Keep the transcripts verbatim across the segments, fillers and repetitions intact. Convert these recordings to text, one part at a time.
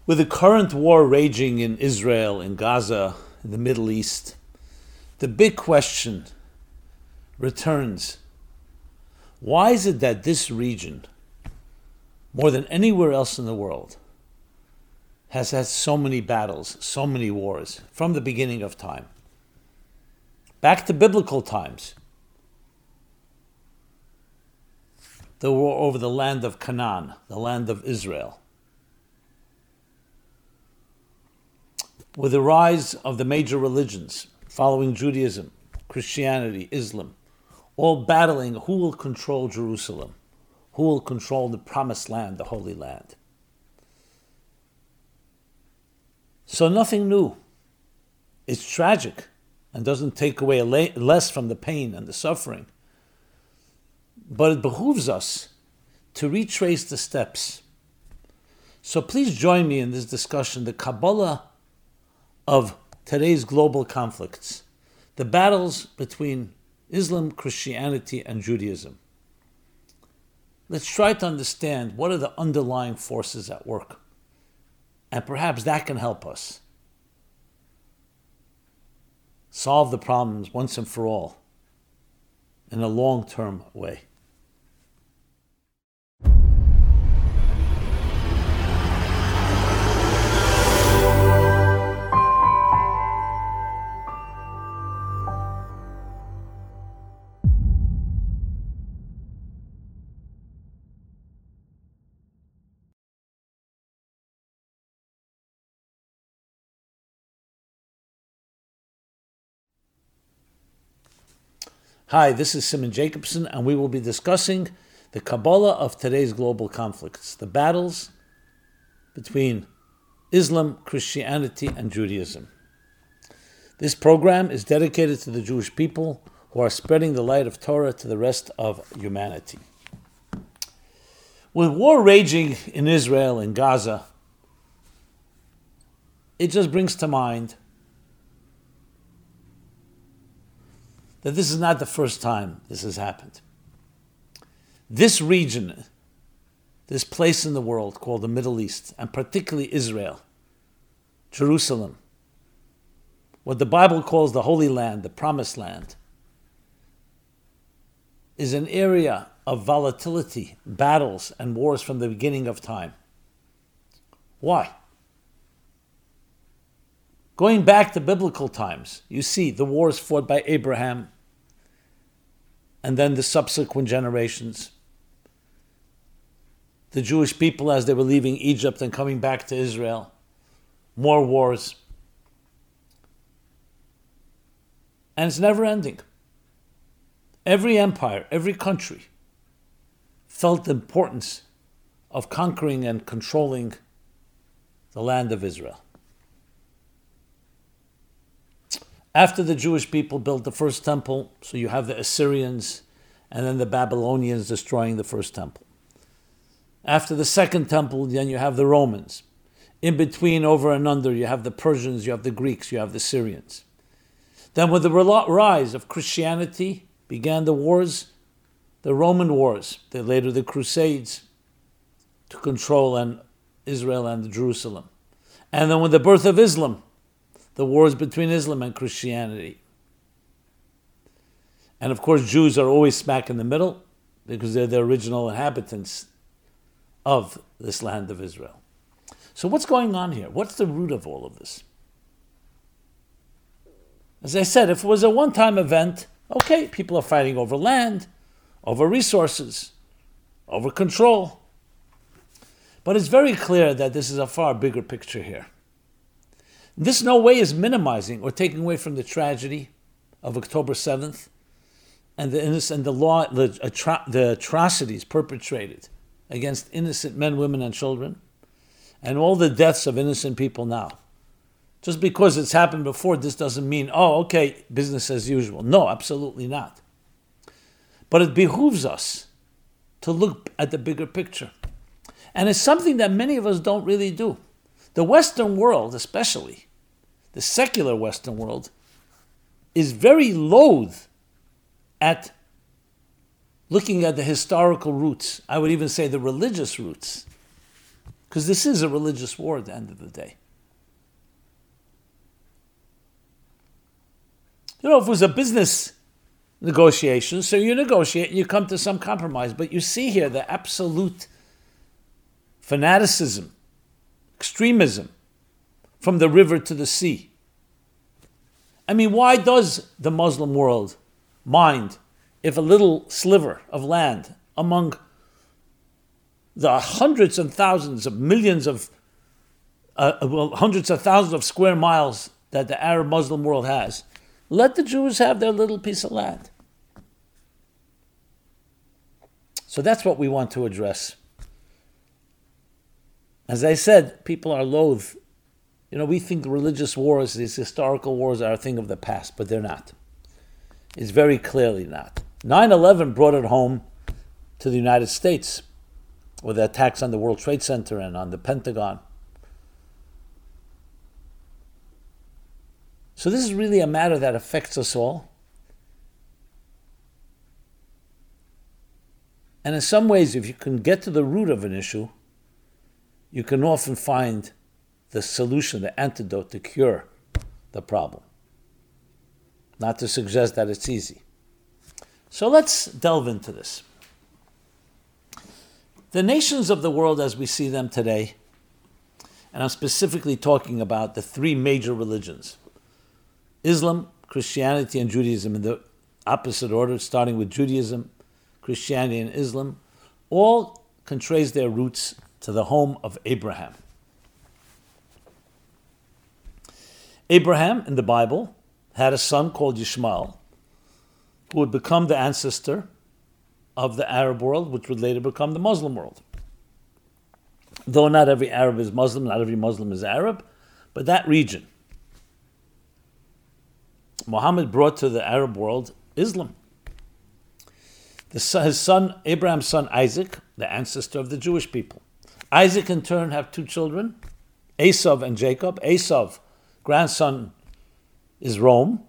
With the current war raging in Israel, in Gaza, in the Middle East, the big question returns. Why is it that this region, more than anywhere else in the world, has had so many battles, so many wars, from the beginning of time? Back to biblical times. The war over the land of Canaan, the land of Israel. With the rise of the major religions, following Judaism, Christianity, Islam, all battling who will control Jerusalem, who will control the promised land, the Holy Land. So nothing new. It's tragic and doesn't take away less from the pain and the suffering. But it behooves us to retrace the steps. So please join me in this discussion, the Kabbalah of today's global conflicts, the battles between Islam, Christianity, and Judaism. Let's try to understand what are the underlying forces at work. And perhaps that can help us solve the problems once and for all in a long-term way. Hi, this is Simon Jacobson, and we will be discussing the Kabbalah of today's global conflicts, the battles between Islam, Christianity, and Judaism. This program is dedicated to the Jewish people who are spreading the light of Torah to the rest of humanity. With war raging in Israel and Gaza, it just brings to mind that this is not the first time this has happened. This region, this place in the world called the Middle East, and particularly Israel, Jerusalem, what the Bible calls the Holy Land, the Promised Land, is an area of volatility, battles, and wars from the beginning of time. Why? Going back to biblical times, you see the wars fought by Abraham and then the subsequent generations. The Jewish people as they were leaving Egypt and coming back to Israel. More wars. And it's never ending. Every empire, every country felt the importance of conquering and controlling the land of Israel. After the Jewish people built the first temple, so you have the Assyrians and then the Babylonians destroying the first temple. After the second temple, then you have the Romans. In between, over and under, you have the Persians, you have the Greeks, you have the Syrians. Then with the rise of Christianity, began the wars, the Roman wars, then later the Crusades, to control and Israel and Jerusalem. And then with the birth of Islam, the wars between Islam and Christianity. And of course, Jews are always smack in the middle because they're the original inhabitants of this land of Israel. So what's going on here? What's the root of all of this? As I said, if it was a one-time event, okay, people are fighting over land, over resources, over control. But it's very clear that this is a far bigger picture here. This no way is minimizing or taking away from the tragedy of October seventh and the innocent, and the law, the, atro- the atrocities perpetrated against innocent men, women, and children, and all the deaths of innocent people now. Just because it's happened before, this doesn't mean, oh, okay, business as usual. No, absolutely not. But it behooves us to look at the bigger picture. And it's something that many of us don't really do. The Western world, especially, the secular Western world, is very loath at looking at the historical roots, I would even say the religious roots Because this is a religious war at the end of the day. You know, if it was a business negotiation, so you negotiate and you come to some compromise, but you see here the absolute fanaticism, extremism from the river to the sea. I mean, why does the Muslim world mind if a little sliver of land among the hundreds and thousands of millions of, uh, well, hundreds of thousands of square miles that the Arab Muslim world has, let the Jews have their little piece of land? So that's what we want to address. As I said, people are loath. You know, we think religious wars, these historical wars, are a thing of the past, but they're not. It's very clearly not. nine eleven brought it home to the United States with the attacks on the World Trade Center and on the Pentagon. So this is really a matter that affects us all. And in some ways, if you can get to the root of an issue, you can often find the solution, the antidote to cure the problem. Not to suggest that it's easy. So let's delve into this. The nations of the world as we see them today, and I'm specifically talking about the three major religions, Islam, Christianity, and Judaism in the opposite order, starting with Judaism, Christianity, and Islam, all can trace their roots to the home of Abraham. Abraham, in the Bible, had a son called Yishmael, who would become the ancestor of the Arab world, which would later become the Muslim world. Though not every Arab is Muslim, not every Muslim is Arab, but that region. Muhammad brought to the Arab world Islam. The son, his son, Abraham's son Isaac, the ancestor of the Jewish people. Isaac in turn had two children, Esau and Jacob. Esau, grandson, is Rome.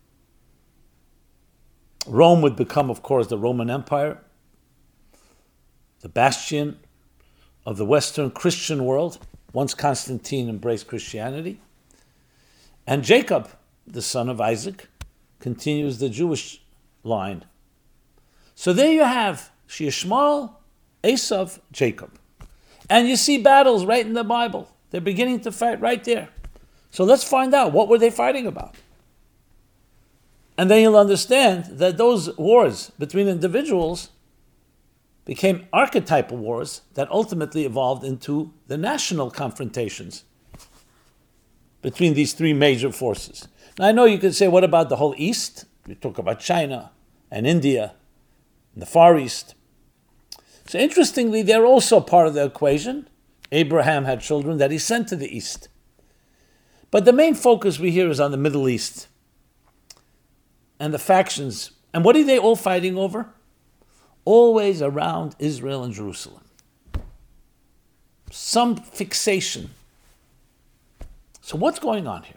Rome would become, of course, the Roman Empire, the bastion of the Western Christian world, once Constantine embraced Christianity. And Jacob, the son of Isaac, continues the Jewish line. So there you have Yishmael, Esau, Jacob. And you see battles right in the Bible. They're beginning to fight right there. So let's find out, what were they fighting about? And then you'll understand that those wars between individuals became archetypal wars that ultimately evolved into the national confrontations between these three major forces. Now I know you could say, what about the whole East? We talk about China and India and the Far East. So interestingly, they're also part of the equation. Abraham had children that he sent to the East. But the main focus we hear is on the Middle East and the factions. And what are they all fighting over? Always around Israel and Jerusalem. Some fixation. So what's going on here?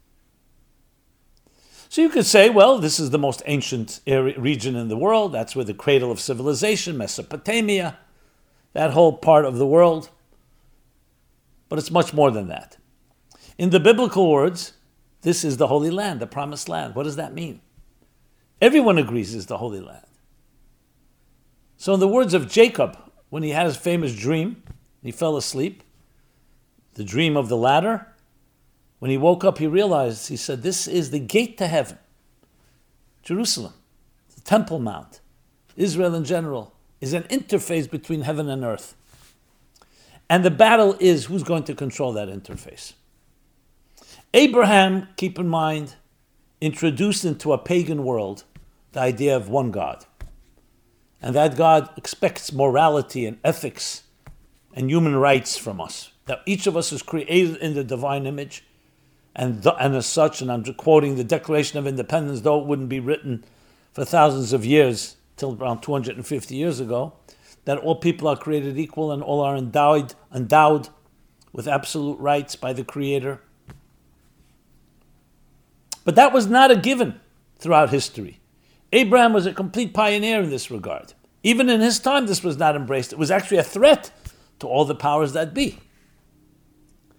So you could say, well, this is the most ancient area, region in the world. That's where the cradle of civilization, Mesopotamia, that whole part of the world. But it's much more than that. In the biblical words, this is the Holy Land, the Promised Land. What does that mean? Everyone agrees it's the Holy Land. So in the words of Jacob, when he had his famous dream, he fell asleep, the dream of the ladder, when he woke up, he realized, he said, this is the gate to heaven. Jerusalem, the Temple Mount, Israel in general, is an interface between heaven and earth. And the battle is who's going to control that interface. Abraham, keep in mind, introduced into a pagan world the idea of one God. And that God expects morality and ethics and human rights from us. That each of us is created in the divine image. And, th- and as such, and I'm quoting the Declaration of Independence, though it wouldn't be written for thousands of years, till around two hundred fifty years ago, that all people are created equal and all are endowed, endowed with absolute rights by the Creator. But that was not a given throughout history. Abraham was a complete pioneer in this regard. Even in his time, this was not embraced. It was actually a threat to all the powers that be.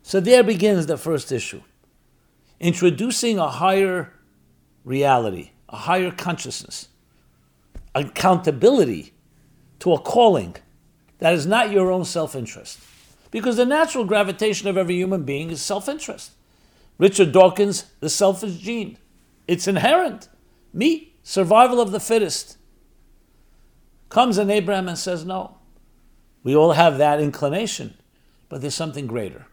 So there begins the first issue. Introducing a higher reality, a higher consciousness, accountability to a calling that is not your own self-interest. Because the natural gravitation of every human being is self-interest. Richard Dawkins, the selfish gene. It's inherent. Me, survival of the fittest. Comes in Abraham and says, no. We all have that inclination, but there's something greater.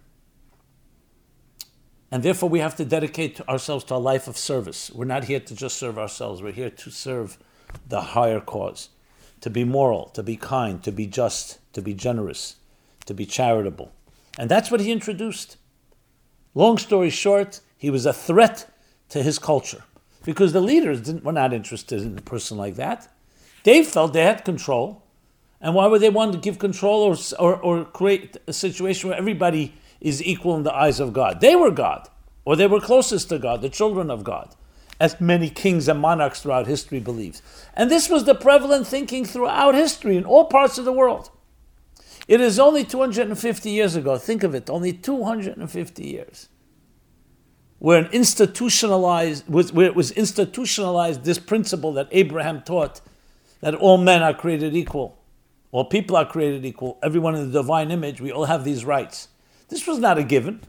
And therefore we have to dedicate ourselves to a life of service. We're not here to just serve ourselves. We're here to serve the higher cause. To be moral, to be kind, to be just, to be generous, to be charitable. And that's what he introduced. Long story short, he was a threat to his culture. Because the leaders didn't, were not interested in a person like that. They felt they had control. And why would they want to give control or, or, or create a situation where everybody is equal in the eyes of God? They were God, or they were closest to God, the children of God, as many kings and monarchs throughout history believed. And this was the prevalent thinking throughout history in all parts of the world. It is only two hundred fifty years ago, think of it, only two hundred fifty years, where an institutionalized, where it was institutionalized this principle that Abraham taught, that all men are created equal. All people are created equal. Everyone in the divine image, we all have these rights. This was not a given.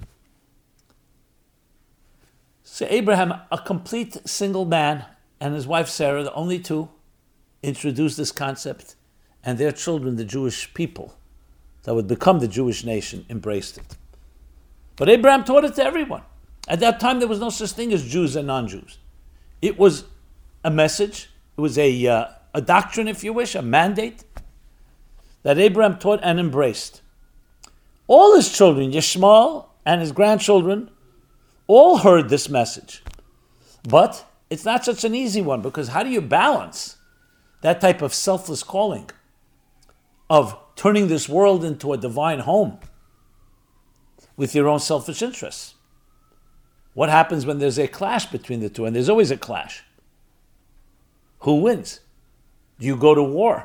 So Abraham, a complete single man, and his wife Sarah, the only two, introduced this concept, and their children, the Jewish people, that would become the Jewish nation, embraced it. But Abraham taught it to everyone. At that time, there was no such thing as Jews and non-Jews. It was a message. It was a, uh, a doctrine, if you wish, a mandate, that Abraham taught and embraced. All his children, Yishmael and his grandchildren, all heard this message. But it's not such an easy one, because how do you balance that type of selfless calling of turning this world into a divine home with your own selfish interests? What happens when there's a clash between the two? And there's always a clash. Who wins? Do you go to war?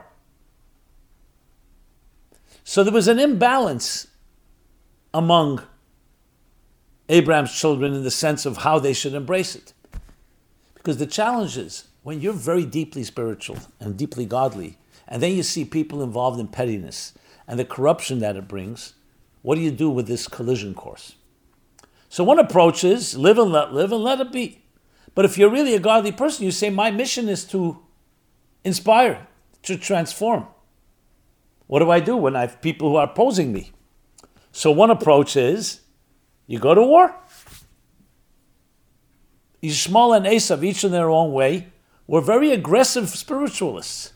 So there was an imbalance among Abraham's children in the sense of how they should embrace it. Because the challenge is, when you're very deeply spiritual and deeply godly, and then you see people involved in pettiness and the corruption that it brings, what do you do with this collision course? So one approach is live and let live and let it be. But if you're really a godly person, you say, my mission is to inspire, to transform. What do I do when I have people who are opposing me? So one approach is, you go to war. Yishmael and Esav, each in their own way, were very aggressive spiritualists.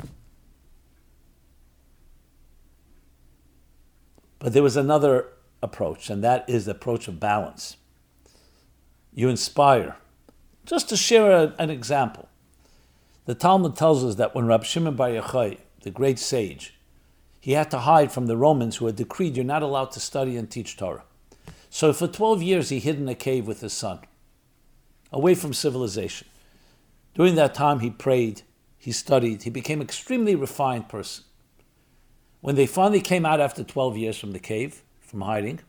But there was another approach, and that is the approach of balance. You inspire. Just to share a, an example, the Talmud tells us that when Rab Shimon Bar Yochai, the great sage, he had to hide from the Romans who had decreed you're not allowed to study and teach Torah. So for twelve years he hid in a cave with his son, away from civilization. During that time he prayed, he studied, he became an extremely refined person. When they finally came out after twelve years from the cave, from hiding,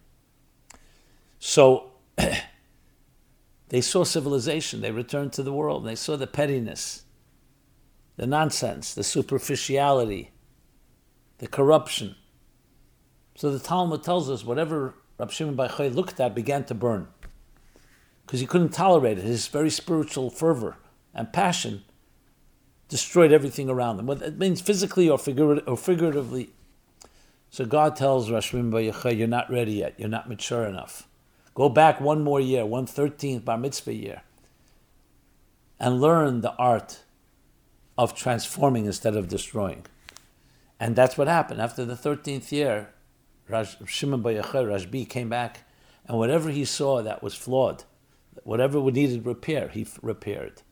so they saw civilization, they returned to the world, and they saw the pettiness, the nonsense, the superficiality, the corruption. So the Talmud tells us whatever Rab Shimon Bar Yochai looked at began to burn, because he couldn't tolerate it. His very spiritual fervor and passion destroyed everything around him. Whether it means physically or, figura- or figuratively. So God tells Rab Shimon Bar Yochai, you're not ready yet. You're not mature enough. Go back one more year, one thirteenth bar mitzvah year, and learn the art of transforming instead of destroying. And that's what happened. After the thirteenth year, Rab Shimon Bar Yochai, Rashbi, came back, and whatever he saw that was flawed, whatever needed repair, he repaired.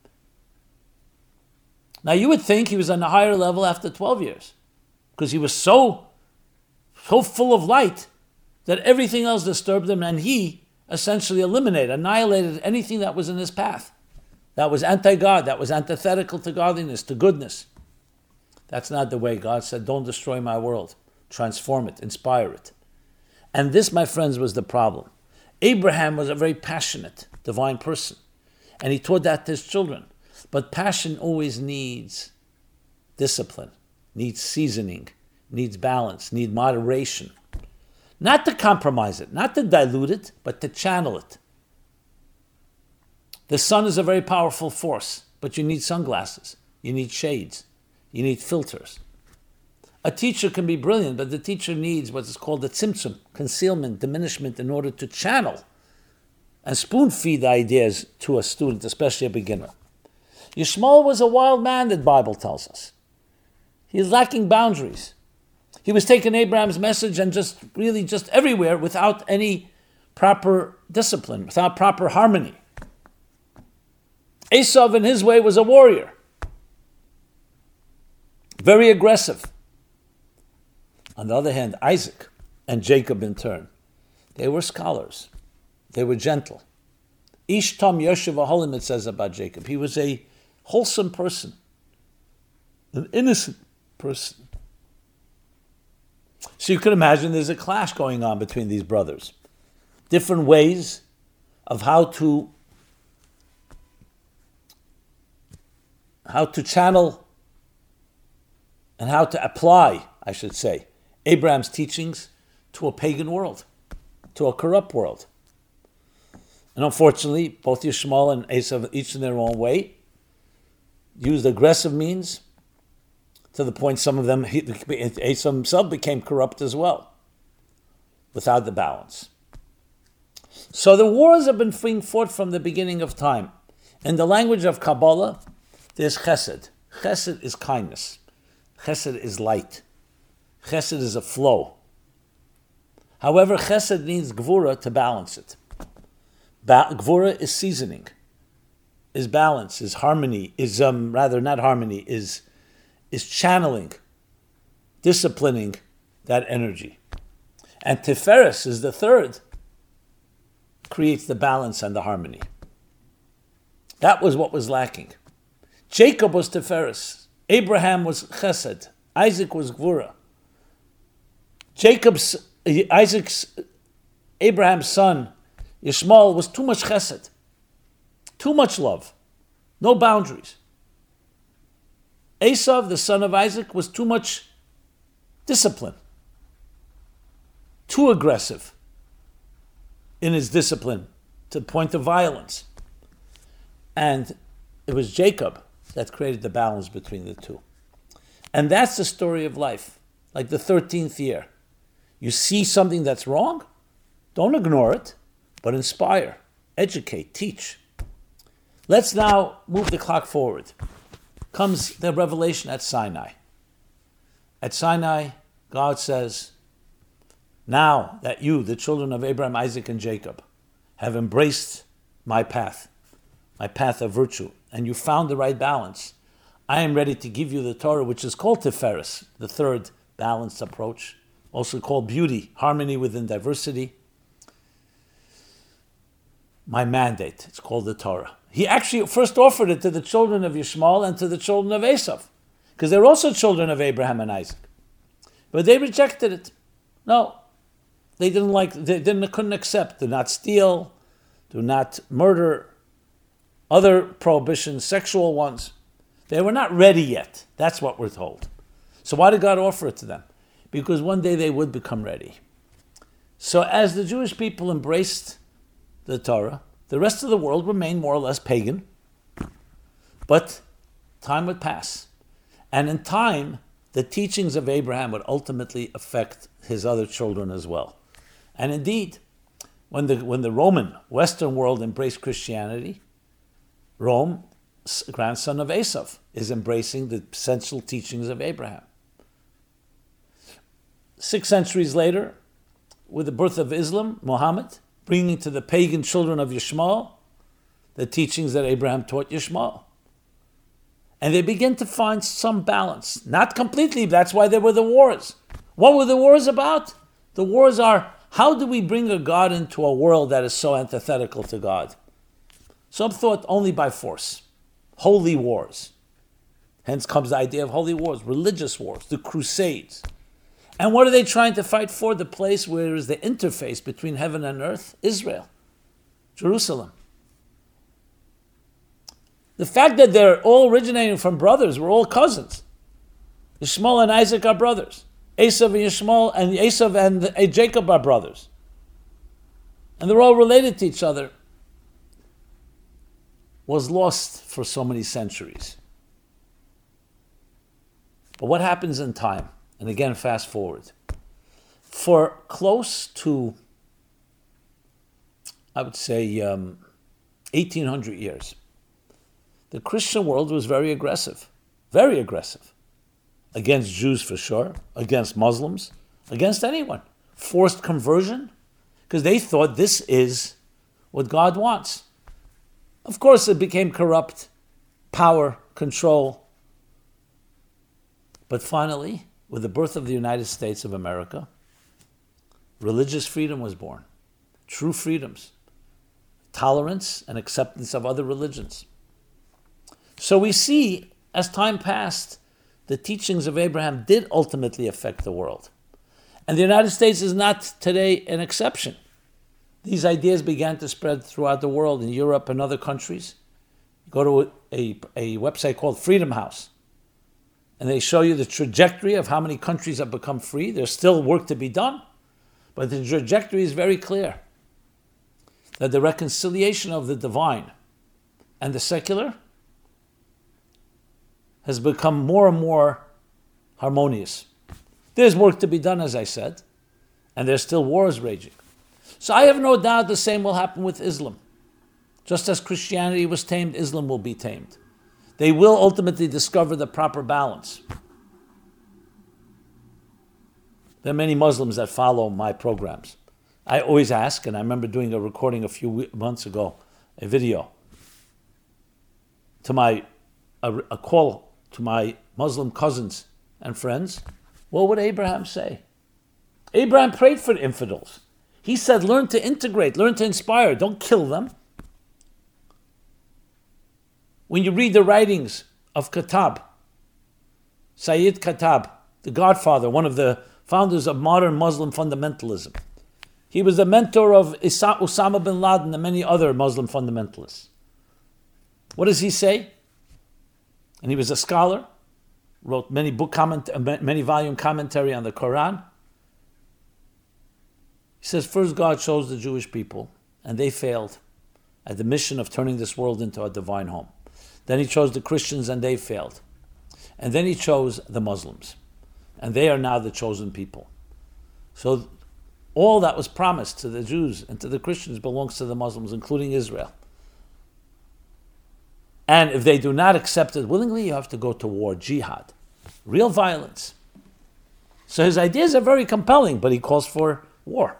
Now you would think he was on a higher level after twelve years, because he was so, so full of light that everything else disturbed him, and he essentially eliminated, annihilated anything that was in his path, that was anti-God, that was antithetical to godliness, to goodness. That's not the way. God said, don't destroy my world. Transform it, inspire it. And this, my friends, was the problem. Abraham was a very passionate, divine person, and he taught that to his children. But passion always needs discipline, needs seasoning, needs balance, needs moderation. Not to compromise it, not to dilute it, but to channel it. The sun is a very powerful force, but you need sunglasses, you need shades, you need filters. A teacher can be brilliant, but the teacher needs what is called the tzimtzum, concealment, diminishment, in order to channel and spoon-feed the ideas to a student, especially a beginner. Yishmael was a wild man, the Bible tells us. He is lacking boundaries. He was taking Abraham's message and just really just everywhere without any proper discipline, without proper harmony. Esav, in his way, was a warrior. Very aggressive. On the other hand, Isaac and Jacob in turn, they were scholars. They were gentle. Ish Tom Yoshev Aholim, it says about Jacob. He was a wholesome person, an innocent person. So you could imagine there's a clash going on between these brothers. Different ways of how to how to channel and how to apply, I should say, Abraham's teachings to a pagan world, to a corrupt world. And unfortunately, both Yishmael and Esav, each in their own way, used aggressive means to the point some of them, Esav himself became corrupt as well, without the balance. So the wars have been being fought from the beginning of time. In the language of Kabbalah, there's chesed. Chesed is kindness. Chesed is light. Chesed is a flow. However, chesed needs gvura to balance it. Ba- gvura is seasoning, is balance, is harmony, is um rather not harmony, is is channeling, disciplining that energy. And Tiferes is the third, creates the balance and the harmony. That was what was lacking. Jacob was Tiferes. Abraham was chesed. Isaac was gvura. Jacob's, Isaac's, Abraham's son, Yishmael, was too much chesed, too much love, no boundaries. Esav, the son of Isaac, was too much discipline, too aggressive in his discipline to the point of violence. And it was Jacob that created the balance between the two. And that's the story of life, like the thirteenth year. You see something that's wrong, don't ignore it, but inspire, educate, teach. Let's now move the clock forward. Comes the revelation at Sinai. At Sinai, God says, now that you, the children of Abraham, Isaac, and Jacob, have embraced my path, my path of virtue, and you found the right balance, I am ready to give you the Torah, which is called Tiferes, the third balanced approach, also called beauty, harmony within diversity. My mandate, it's called the Torah. He actually first offered it to the children of Yishmael and to the children of Esav, because they're also children of Abraham and Isaac. But they rejected it. No, they didn't like, they didn't, couldn't accept. Do not steal, do not murder, other prohibitions, sexual ones. They were not ready yet. That's what we're told. So why did God offer it to them? Because one day they would become ready. So as the Jewish people embraced the Torah, the rest of the world remained more or less pagan. But time would pass. And in time, the teachings of Abraham would ultimately affect his other children as well. And indeed, when the when the Roman Western world embraced Christianity, Rome, grandson of Esav, is embracing the essential teachings of Abraham. Six centuries later, with the birth of Islam, Muhammad, bringing to the pagan children of Yishmael the teachings that Abraham taught Yishmael. And they begin to find some balance. Not completely, that's why there were the wars. What were the wars about? The wars are, how do we bring a God into a world that is so antithetical to God? Some thought only by force. Holy wars. Hence comes the idea of holy wars, religious wars, the Crusades. And what are they trying to fight for? The place where is the interface between heaven and earth? Israel. Jerusalem. The fact that they're all originating from brothers, we're all cousins. Ishmael and Isaac are brothers. Esav and Ishmael and Esav and Jacob are brothers. And they're all related to each other. Was lost for so many centuries. But what happens in time? And again, fast forward. For close to, I would say, um, eighteen hundred years, the Christian world was very aggressive, very aggressive. Against Jews for sure, against Muslims, against anyone. Forced conversion, because they thought this is what God wants. Of course, it became corrupt, power, control. But finally, with the birth of the United States of America, religious freedom was born. True freedoms. Tolerance and acceptance of other religions. So we see, as time passed, the teachings of Abraham did ultimately affect the world. And the United States is not today an exception. These ideas began to spread throughout the world, in Europe and other countries. You go to a, a website called Freedom House, and they show you the trajectory of how many countries have become free. There's still work to be done, but the trajectory is very clear. That the reconciliation of the divine and the secular has become more and more harmonious. There's work to be done, as I said, and there's still wars raging. So I have no doubt the same will happen with Islam. Just as Christianity was tamed, Islam will be tamed. They will ultimately discover the proper balance. There are many Muslims that follow my programs. I always ask, and I remember doing a recording a few months ago, a video, to my, a, a call to my Muslim cousins and friends. What would Abraham say? Abraham prayed for infidels. He said, learn to integrate, learn to inspire, don't kill them. When you read the writings of Khattab, Sayyid Khattab, the godfather, one of the founders of modern Muslim fundamentalism, he was the mentor of Isa- Osama bin Laden and many other Muslim fundamentalists. What does he say? And he was a scholar, wrote many book comment, many volume commentary on the Quran. He says, first God chose the Jewish people, and they failed at the mission of turning this world into a divine home. Then he chose the Christians, and they failed. And then he chose the Muslims, and they are now the chosen people. So all that was promised to the Jews and to the Christians belongs to the Muslims, including Israel. And if they do not accept it willingly, you have to go to war, jihad, real violence. So his ideas are very compelling, but he calls for war.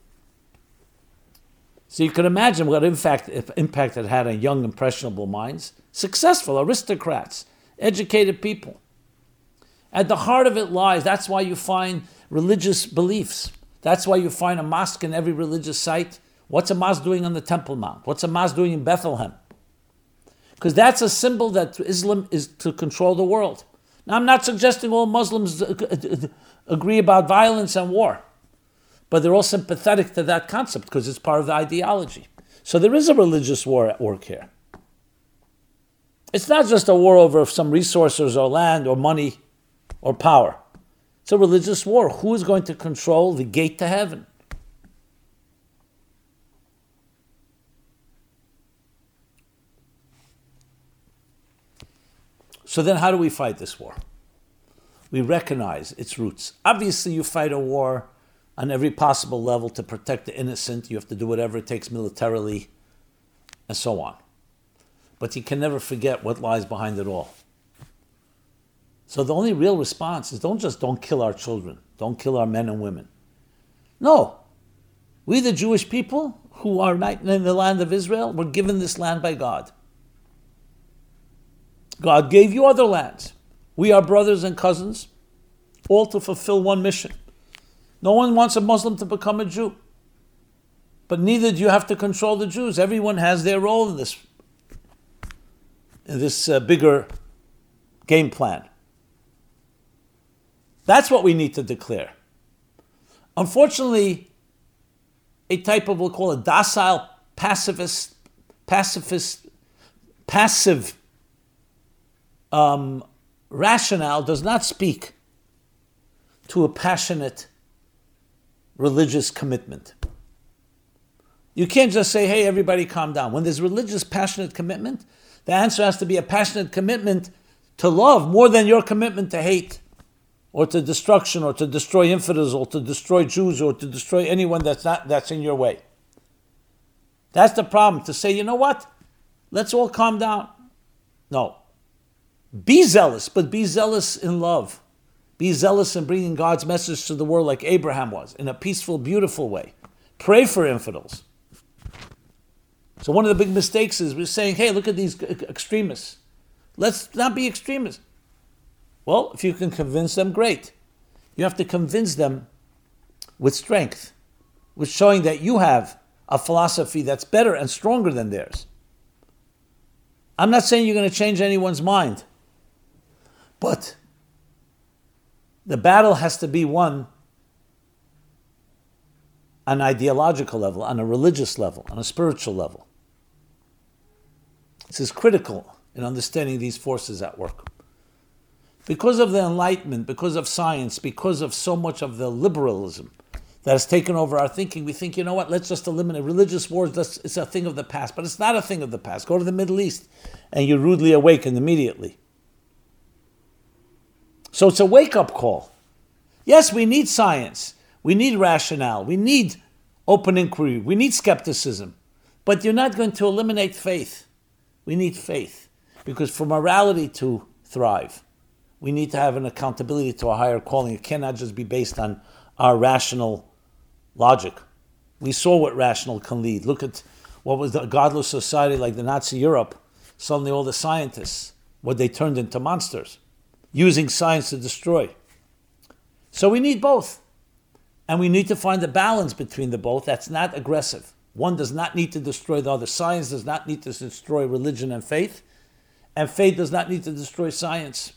So you can imagine what impact, impact it had on young, impressionable minds. Successful aristocrats, educated people. At the heart of it lies, that's why you find religious beliefs. That's why you find a mosque in every religious site. What's a mosque doing on the Temple Mount? What's a mosque doing in Bethlehem? Because that's a symbol that Islam is to control the world. Now, I'm not suggesting all Muslims agree about violence and war, but they're all sympathetic to that concept because it's part of the ideology. So there is a religious war at work here. It's not just a war over some resources or land or money or power. It's a religious war. Who is going to control the gate to heaven? So then how do we fight this war? We recognize its roots. Obviously, you fight a war on every possible level to protect the innocent. You have to do whatever it takes militarily and so on. But you can never forget what lies behind it all. So the only real response is don't just don't kill our children. Don't kill our men and women. No. We, the Jewish people who are in the land of Israel, were given this land by God. God gave you other lands. We are brothers and cousins, all to fulfill one mission. No one wants a Muslim to become a Jew. But neither do you have to control the Jews. Everyone has their role in this, in this uh, bigger game plan. That's what we need to declare. Unfortunately, a type of, we'll call it docile pacifist, pacifist, passive um, rationale does not speak to a passionate religious commitment. You can't just say, hey, everybody calm down. When there's religious passionate commitment, the answer has to be a passionate commitment to love more than your commitment to hate or to destruction or to destroy infidels or to destroy Jews or to destroy anyone that's not that's in your way. That's the problem, to say, you know what? Let's all calm down. No. Be zealous, but be zealous in love. Be zealous in bringing God's message to the world like Abraham was, in a peaceful, beautiful way. Pray for infidels. So one of the big mistakes is we're saying, hey, look at these extremists. Let's not be extremists. Well, if you can convince them, great. You have to convince them with strength, with showing that you have a philosophy that's better and stronger than theirs. I'm not saying you're going to change anyone's mind, but the battle has to be won on an ideological level, on a religious level, on a spiritual level. This is critical in understanding these forces at work. Because of the Enlightenment, because of science, because of so much of the liberalism that has taken over our thinking, we think, you know what, let's just eliminate religious wars. Let's, it's a thing of the past. But it's not a thing of the past. Go to the Middle East and you're rudely awakened immediately. So it's a wake-up call. Yes, we need science. We need rationale. We need open inquiry. We need skepticism. But you're not going to eliminate faith. We need faith. Because for morality to thrive, we need to have an accountability to a higher calling. It cannot just be based on our rational logic. We saw what rational can lead. Look at what was the godless society like the Nazi Europe. Suddenly all the scientists, what they turned into monsters, using science to destroy. So we need both. And we need to find a balance between the both that's not aggressive. One does not need to destroy the other. Science does not need to destroy religion and faith. And faith does not need to destroy science.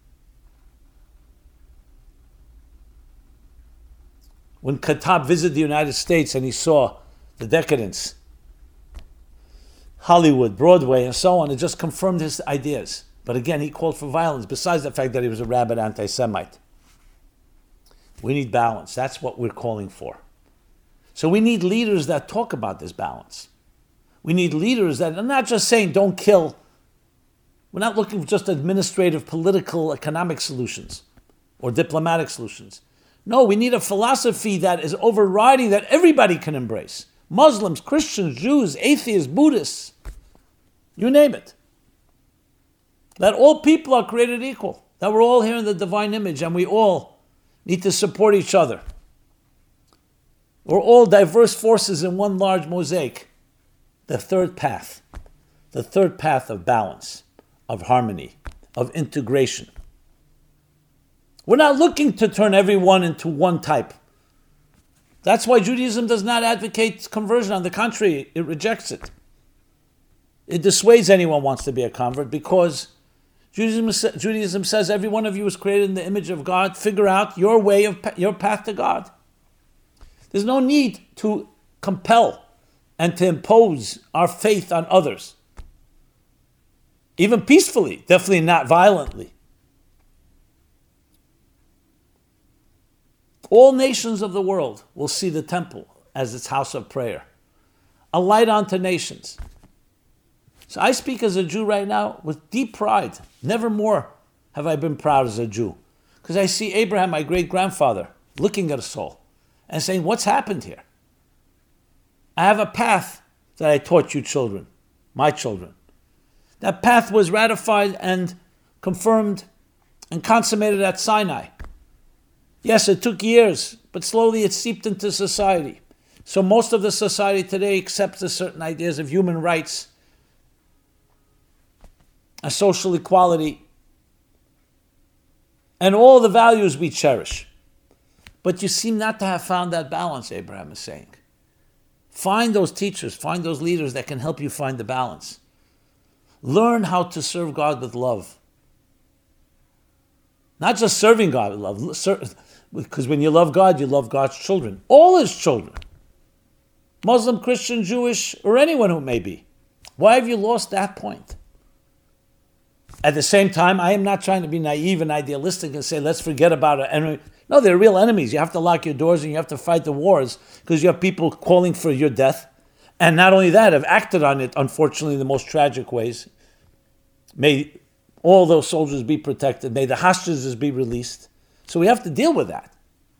When Khattab visited the United States and he saw the decadence, Hollywood, Broadway, and so on, it just confirmed his ideas. But again, he called for violence, besides the fact that he was a rabid anti-Semite. We need balance. That's what we're calling for. So we need leaders that talk about this balance. We need leaders that are not just saying, don't kill. We're not looking for just administrative, political, economic solutions or diplomatic solutions. No, we need a philosophy that is overriding, that everybody can embrace. Muslims, Christians, Jews, atheists, Buddhists, you name it. That all people are created equal. That we're all here in the divine image and we all need to support each other. We're all diverse forces in one large mosaic. The third path. The third path of balance, of harmony, of integration. We're not looking to turn everyone into one type. That's why Judaism does not advocate conversion. On the contrary, it rejects it. It dissuades anyone who wants to be a convert because Judaism, Judaism says every one of you is created in the image of God. Figure out your way of your path to God. There's no need to compel and to impose our faith on others. Even peacefully, definitely not violently. All nations of the world will see the temple as its house of prayer, a light unto nations. So I speak as a Jew right now with deep pride. Never more have I been proud as a Jew. Because I see Abraham, my great-grandfather, looking at us all and saying, what's happened here? I have a path that I taught you children, my children. That path was ratified and confirmed and consummated at Sinai. Yes, it took years, but slowly it seeped into society. So most of the society today accepts the certain ideas of human rights, and social equality, and all the values we cherish. But you seem not to have found that balance, Abraham is saying. Find those teachers, find those leaders that can help you find the balance. Learn how to serve God with love. Not just serving God with love, because when you love God, you love God's children. All His children. Muslim, Christian, Jewish, or anyone who may be. Why have you lost that point? At the same time, I am not trying to be naive and idealistic and say, let's forget about it. enemy. No, they're real enemies. You have to lock your doors and you have to fight the wars because you have people calling for your death. And not only that, have acted on it, unfortunately, in the most tragic ways. May all those soldiers be protected. May the hostages be released. So we have to deal with that.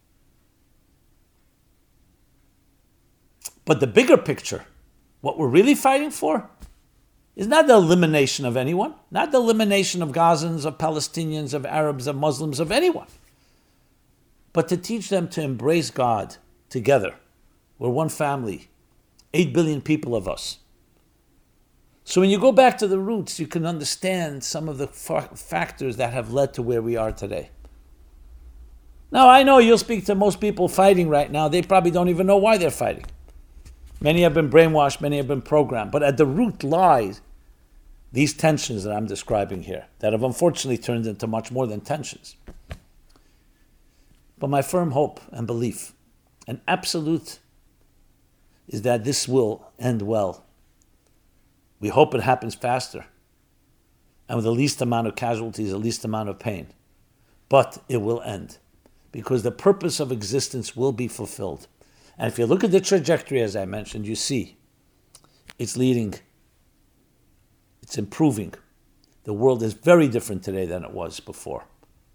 But the bigger picture, what we're really fighting for, is not the elimination of anyone, not the elimination of Gazans, of Palestinians, of Arabs, of Muslims, of anyone, but to teach them to embrace God together. We're one family, eight billion people of us. So when you go back to the roots, you can understand some of the fa- factors that have led to where we are today. Now, I know you'll speak to most people fighting right now. They probably don't even know why they're fighting. Many have been brainwashed, many have been programmed. But at the root lies these tensions that I'm describing here, that have unfortunately turned into much more than tensions. But my firm hope and belief, and absolute, is that this will end well. We hope it happens faster, and with the least amount of casualties, the least amount of pain. But it will end, because the purpose of existence will be fulfilled. And if you look at the trajectory, as I mentioned, you see it's leading, it's improving. The world is very different today than it was before.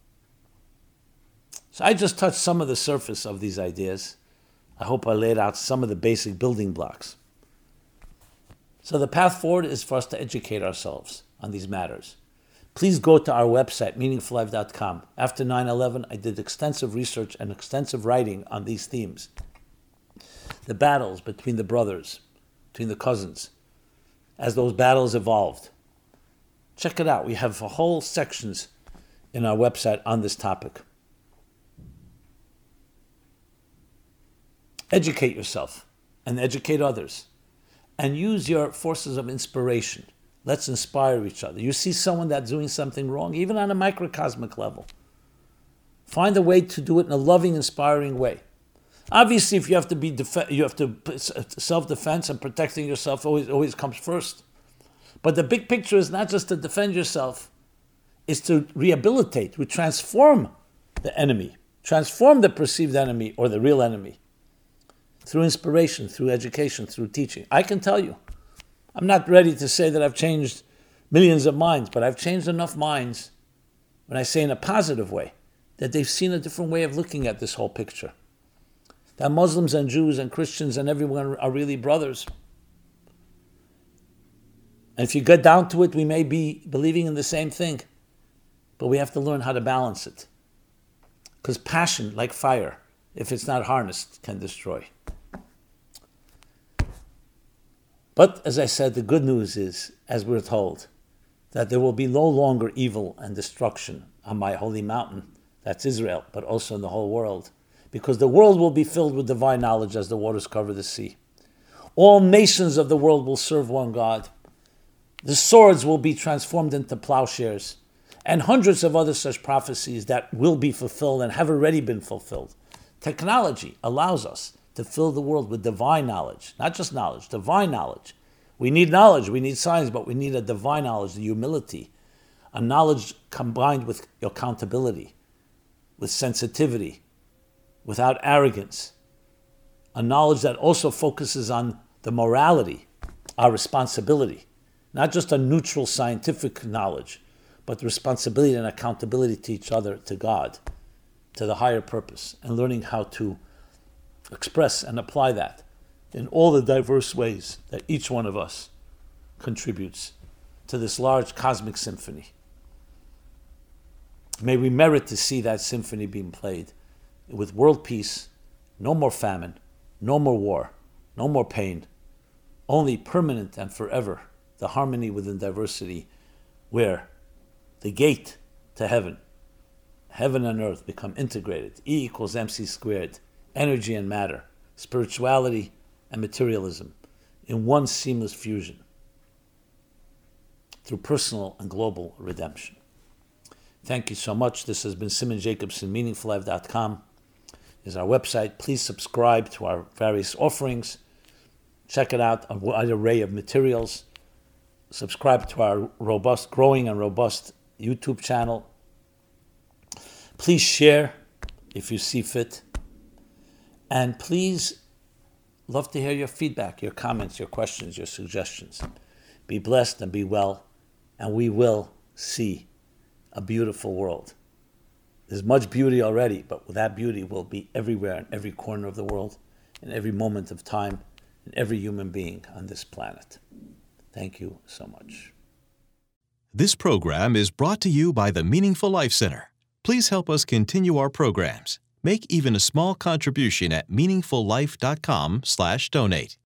So I just touched some of the surface of these ideas. I hope I laid out some of the basic building blocks. So the path forward is for us to educate ourselves on these matters. Please go to our website, meaningful life dot com. After nine eleven, I did extensive research and extensive writing on these themes. The battles between the brothers, between the cousins, as those battles evolved. Check it out. We have whole sections in our website on this topic. Educate yourself and educate others. And use your forces of inspiration. Let's inspire each other. You see someone that's doing something wrong, even on a microcosmic level. Find a way to do it in a loving, inspiring way. Obviously, if you have to be def- you have to self-defense and protecting yourself always always comes first. But the big picture is not just to defend yourself, it's to rehabilitate, to transform the enemy, transform the perceived enemy or the real enemy through inspiration, through education, through teaching. I can tell you, I'm not ready to say that I've changed millions of minds, but I've changed enough minds, when I say in a positive way, that they've seen a different way of looking at this whole picture. That Muslims and Jews and Christians and everyone are really brothers. And if you get down to it, we may be believing in the same thing, but we have to learn how to balance it. Because passion, like fire, if it's not harnessed, can destroy. But as I said, the good news is, as we're told, that there will be no longer evil and destruction on my holy mountain, that's Israel, but also in the whole world, because the world will be filled with divine knowledge as the waters cover the sea. All nations of the world will serve one God. The swords will be transformed into plowshares, and hundreds of other such prophecies that will be fulfilled and have already been fulfilled. Technology allows us to fill the world with divine knowledge, not just knowledge, divine knowledge. We need knowledge, we need science, but we need a divine knowledge, the humility, a knowledge combined with accountability, with sensitivity, without arrogance, a knowledge that also focuses on the morality, our responsibility, not just a neutral scientific knowledge, but responsibility and accountability to each other, to God, to the higher purpose, and learning how to express and apply that in all the diverse ways that each one of us contributes to this large cosmic symphony. May we merit to see that symphony being played with world peace, no more famine, no more war, no more pain, only permanent and forever the harmony within diversity, where the gate to heaven, heaven and earth become integrated. E equals mc squared, energy and matter, spirituality and materialism in one seamless fusion through personal and global redemption. Thank you so much. This has been Simon Jacobson, meaningful life dot com is our website. Please subscribe to our various offerings. Check it out, a wide array of materials. Subscribe to our robust, growing and robust YouTube channel. Please share if you see fit. And please, love to hear your feedback, your comments, your questions, your suggestions. Be blessed and be well, and we will see a beautiful world. There's much beauty already, but that beauty will be everywhere in every corner of the world, in every moment of time, in every human being on this planet. Thank you so much. This program is brought to you by the Meaningful Life Center. Please help us continue our programs. Make even a small contribution at meaningful life dot com slash donate.